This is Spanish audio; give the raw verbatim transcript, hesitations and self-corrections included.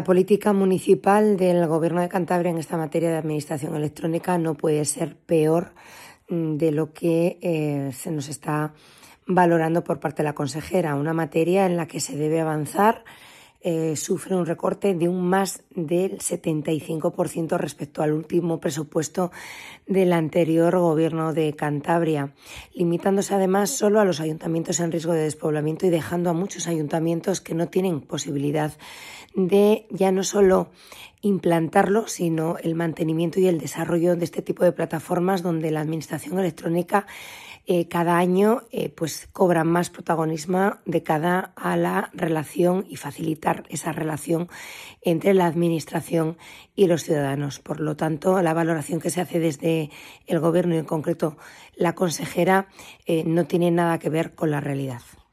política municipal del Gobierno de Cantabria en esta materia de administración electrónica no puede ser peor de lo que eh, se nos está valorando por parte de la consejera. Una materia en la que se debe avanzar eh, sufre un recorte de un más del setenta y cinco por ciento respecto al último presupuesto del anterior Gobierno de Cantabria, limitándose además solo a los ayuntamientos en riesgo de despoblamiento y dejando a muchos ayuntamientos que no tienen posibilidad de ya no solo implantarlo, sino el mantenimiento y el desarrollo de este tipo de plataformas donde la administración electrónica eh, cada año eh, pues cobra más protagonismo de cara a la relación y facilitar esa relación entre la administración y los ciudadanos. Por lo tanto, la valoración que se hace desde el Gobierno y en concreto la consejera eh, no tiene nada que ver con la realidad.